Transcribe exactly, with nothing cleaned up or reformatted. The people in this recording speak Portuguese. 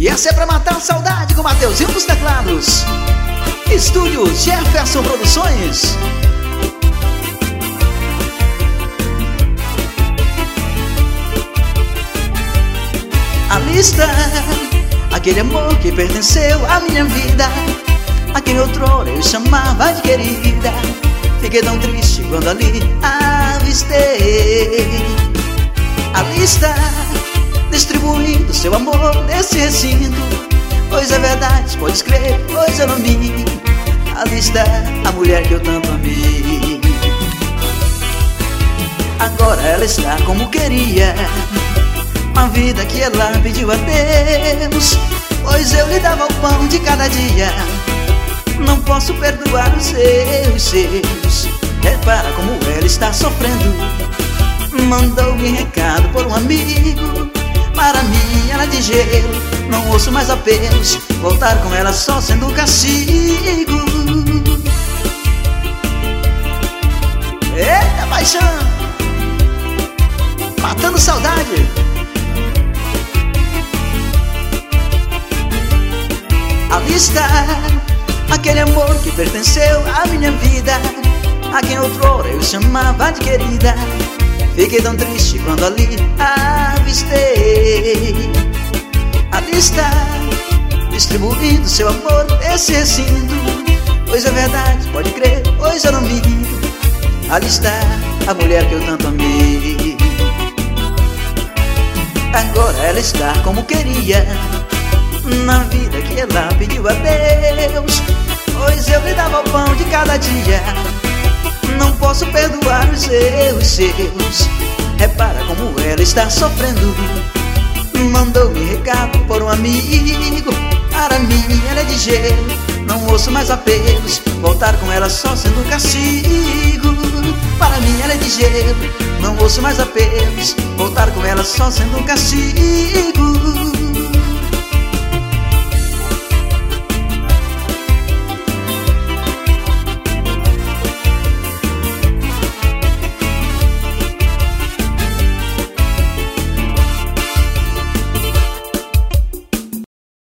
essa é pra matar a saudade com o Mateuzinho dos teclados. Estúdio Jefferson Produções. A lista, aquele amor que pertenceu à minha vida, a quem outrora eu chamava de querida. Fiquei tão triste quando ali avistei a lista, distribuindo seu amor nesse recinto. Pois é verdade, pode crer, pois eu não minto. A lista, a mulher que eu tanto amei. Agora ela está como queria, uma vida que ela pediu a Deus, pois eu lhe dava o pão de cada dia. Não posso perdoar os seus, seus. Repara como ela está sofrendo. Mandou-me recado por um amigo. Para mim ela de gelo, não ouço mais apelos. Voltar com ela só sendo castigo. Eita paixão, matando saudade. A lista, aquele amor que pertenceu à minha vida, a quem outrora eu chamava de querida. Fiquei tão triste quando ali avistei a lista, distribuindo seu amor nesse recinto. Pois é verdade, pode crer, pois eu não minto. Ali está a mulher que eu tanto amei. Agora ela está como queria, na vida que ela pediu a Deus, pois eu lhe dava o pão de cada dia. Não posso perdoar os seus, seus. Repara como ela está sofrendo. Mandou-me recado por um amigo. Para mim ela é de gelo, não ouço mais apelos. Voltar com ela só sendo castigo. Para mim ela é de gelo, não ouço mais apelos. Voltar com ela só sendo castigo.